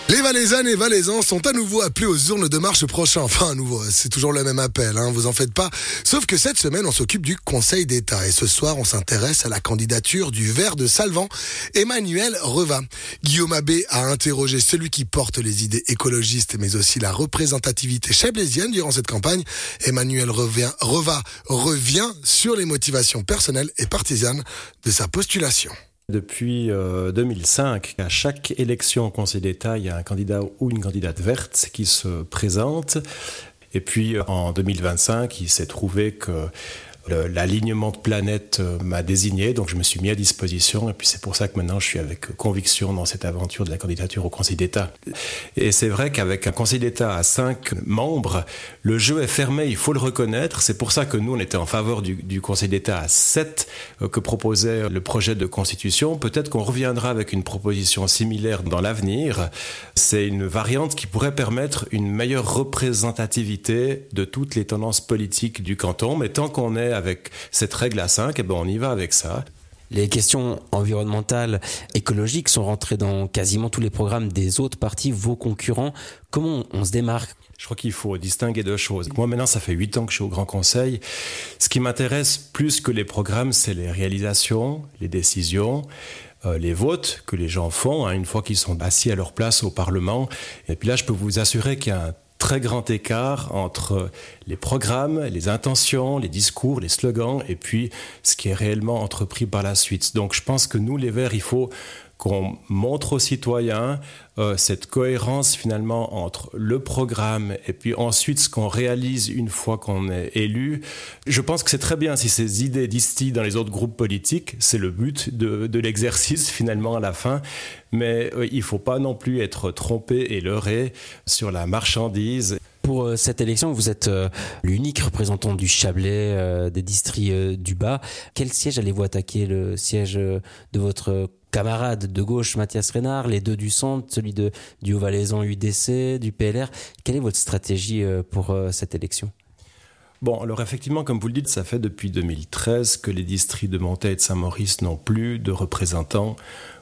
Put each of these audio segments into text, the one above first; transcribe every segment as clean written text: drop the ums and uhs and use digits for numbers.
Les Valaisannes et Valaisans sont à nouveau appelés aux urnes de marche prochain. Enfin, à nouveau, c'est toujours le même appel, vous en faites pas. Sauf que cette semaine, on s'occupe du Conseil d'État. Et ce soir, on s'intéresse à la candidature du Vert de Salvan, Emmanuel Reva. Guillaume Abbé a interrogé celui qui porte les idées écologistes, mais aussi la représentativité chablaisienne durant cette campagne. Emmanuel Reva revient sur les motivations personnelles et partisanes de sa postulation. Depuis 2005, à chaque élection au Conseil d'État, il y a un candidat ou une candidate verte qui se présente. Et puis en 2025, il s'est trouvé que l'alignement de planètes m'a désigné, donc je me suis mis à disposition. Et puis c'est pour ça que maintenant je suis avec conviction dans cette aventure de la candidature au Conseil d'État. Et c'est vrai qu'avec un Conseil d'État à 5 membres, le jeu est fermé, il faut le reconnaître. C'est pour ça que nous, on était en faveur du Conseil d'État à 7 que proposait le projet de constitution. Peut-être qu'on reviendra avec une proposition similaire dans l'avenir. C'est une variante qui pourrait permettre une meilleure représentativité de toutes les tendances politiques du canton. Mais tant qu'on est avec cette règle à 5, on y va avec ça. Les questions environnementales, écologiques sont rentrées dans quasiment tous les programmes des autres partis, vos concurrents. Comment on se démarque ? Je crois qu'il faut distinguer deux choses. Moi, maintenant, ça fait 8 ans que je suis au Grand Conseil. Ce qui m'intéresse plus que les programmes, c'est les réalisations, les décisions, les votes que les gens font une fois qu'ils sont assis à leur place au Parlement. Et puis là, je peux vous assurer qu'il y a un très grand écart entre les programmes, les intentions, les discours, les slogans et puis ce qui est réellement entrepris par la suite. Donc je pense que nous, les Verts, il faut qu'on montre aux citoyens cette cohérence finalement entre le programme et puis ensuite ce qu'on réalise une fois qu'on est élu. Je pense que c'est très bien si ces idées distillent dans les autres groupes politiques, c'est le but de l'exercice finalement à la fin, mais il ne faut pas non plus être trompé et leurré sur la marchandise. Pour cette élection, vous êtes l'unique représentant du Chablais, des districts du Bas. Quel siège allez-vous attaquer ? Le siège de votre camarade de gauche, Mathias Reynard, les deux du centre, celui du Haut-Valaisan UDC, du PLR. Quelle est votre stratégie pour cette élection ? Bon, alors effectivement, comme vous le dites, ça fait depuis 2013 que les districts de Montet et de Saint-Maurice n'ont plus de représentants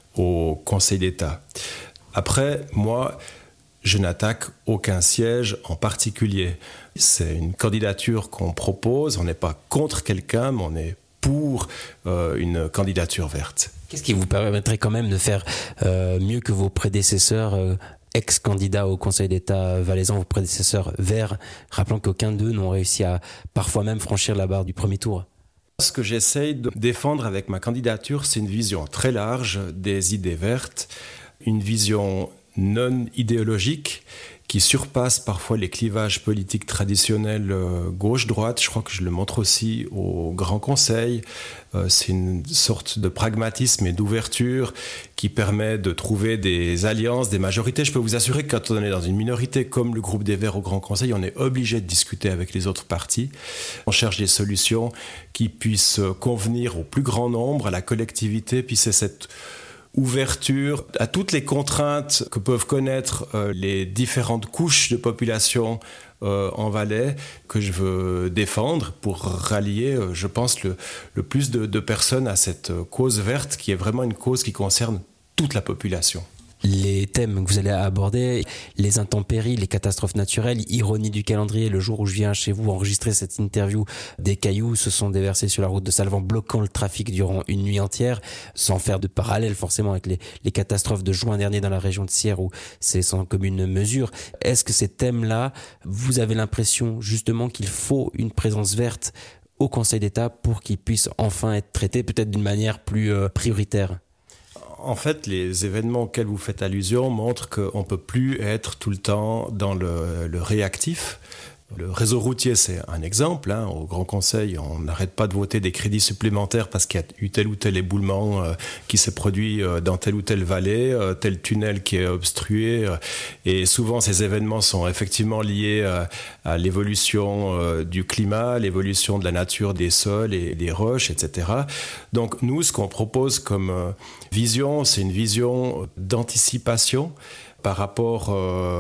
au Conseil d'État. Après, moi, je n'attaque aucun siège en particulier. C'est une candidature qu'on propose, on n'est pas contre quelqu'un, mais on est pour une candidature verte. Qu'est-ce qui vous permettrait quand même de faire mieux que vos prédécesseurs ex-candidats au Conseil d'État valaisan, vos prédécesseurs verts, rappelant qu'aucun d'eux n'ont réussi à parfois même franchir la barre du premier tour ? Ce que j'essaye de défendre avec ma candidature, c'est une vision très large des idées vertes, une vision non idéologique qui surpasse parfois les clivages politiques traditionnels gauche-droite. Je crois que je le montre aussi au Grand Conseil. C'est une sorte de pragmatisme et d'ouverture qui permet de trouver des alliances, des majorités. Je peux vous assurer que quand on est dans une minorité comme le groupe des Verts au Grand Conseil, on est obligé de discuter avec les autres partis. On cherche des solutions qui puissent convenir au plus grand nombre, à la collectivité. Puis c'est cette ouverture à toutes les contraintes que peuvent connaître les différentes couches de population en Valais que je veux défendre pour rallier, je pense, le plus de personnes à cette cause verte qui est vraiment une cause qui concerne toute la population. Les thèmes que vous allez aborder, les intempéries, les catastrophes naturelles, ironie du calendrier, le jour où je viens chez vous enregistrer cette interview, des cailloux se sont déversés sur la route de Salvan, bloquant le trafic durant une nuit entière, sans faire de parallèle forcément avec les catastrophes de juin dernier dans la région de Sierre où c'est sans commune mesure. Est-ce que ces thèmes-là, vous avez l'impression justement qu'il faut une présence verte au Conseil d'État pour qu'ils puissent enfin être traités peut-être d'une manière plus prioritaire ? En fait, les événements auxquels vous faites allusion montrent qu'on ne peut plus être tout le temps dans le réactif. Le réseau routier, c'est un exemple. Au Grand Conseil, on n'arrête pas de voter des crédits supplémentaires parce qu'il y a eu tel ou tel éboulement qui s'est produit dans telle ou telle vallée, tel tunnel qui est obstrué. Et souvent, ces événements sont effectivement liés à l'évolution du climat, l'évolution de la nature des sols et des roches, etc. Donc nous, ce qu'on propose comme vision, c'est une vision d'anticipation par rapport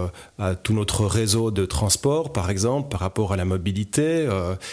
à tout notre réseau de transport, par exemple, par rapport à la mobilité.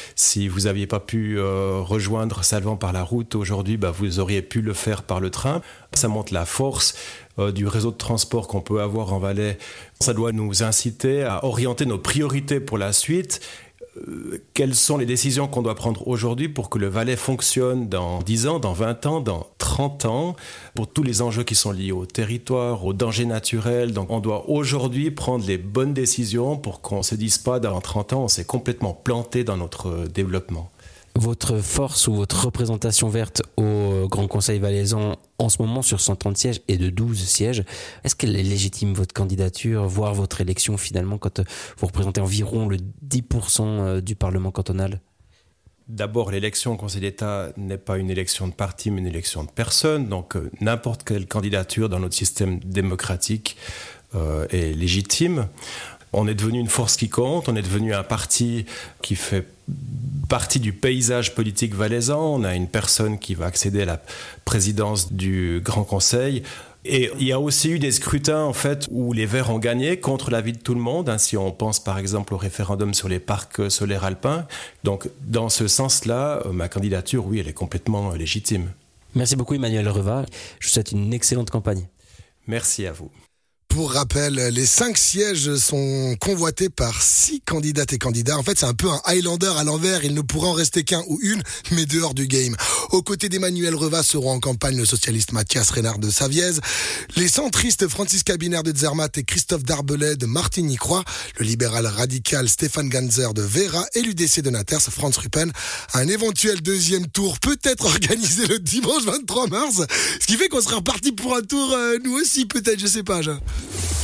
Si vous n'aviez pas pu rejoindre Salvan par la route aujourd'hui, vous auriez pu le faire par le train. Ça montre la force du réseau de transport qu'on peut avoir en Valais. Ça doit nous inciter à orienter nos priorités pour la suite. Quelles sont les décisions qu'on doit prendre aujourd'hui pour que le Valais fonctionne dans 10 ans, dans 20 ans, dans 30 ans, pour tous les enjeux qui sont liés au territoire, aux dangers naturels. Donc on doit aujourd'hui prendre les bonnes décisions pour qu'on ne se dise pas dans 30 ans, on s'est complètement planté dans notre développement. Votre force ou votre représentation verte au Grand Conseil valaisan en ce moment sur 130 sièges et de 12 sièges, est-ce qu'elle est légitime votre candidature, voire votre élection finalement quand vous représentez environ le 10% du Parlement cantonal ? D'abord, l'élection au Conseil d'État n'est pas une élection de parti, mais une élection de personne. Donc, n'importe quelle candidature dans notre système démocratique est légitime. On est devenu une force qui compte, on est devenu un parti qui fait partie du paysage politique valaisan. On a une personne qui va accéder à la présidence du Grand Conseil. Et il y a aussi eu des scrutins en fait, où les Verts ont gagné contre l'avis de tout le monde. Si on pense par exemple au référendum sur les parcs solaires alpins. Donc dans ce sens-là, ma candidature, oui, elle est complètement légitime. Merci beaucoup Emmanuel Reva. Je vous souhaite une excellente campagne. Merci à vous. Pour rappel, les 5 sièges sont convoités par 6 candidates et candidats. En fait, c'est un peu un Highlander à l'envers. Il ne pourra en rester qu'un ou une, mais dehors du game. Aux côtés d'Emmanuel Reva seront en campagne le socialiste Mathias Reynard de Saviez, les centristes Francisca Binaire de Zermatt et Christophe Darbelay de Martigny-Croix, le libéral radical Stéphane Ganzer de Vera et l'UDC de Naters, Franz Ruppen. Un éventuel deuxième tour peut être organisé le dimanche 23 mars, ce qui fait qu'on serait reparti pour un tour, nous aussi peut-être, je sais pas.